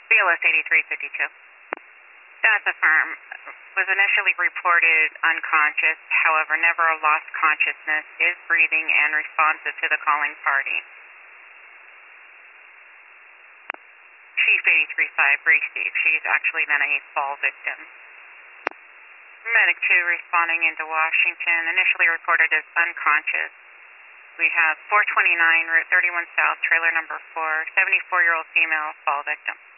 BLS 8352. That's affirmed. Was initially reported unconscious, however, never lost consciousness, is breathing and responsive to the calling party. Chief 835 received. She's actually been a fall victim. Medic 2 responding into Washington, initially reported as unconscious. We have 429 Route 31 South, trailer number 4, 74-year-old female fall victim.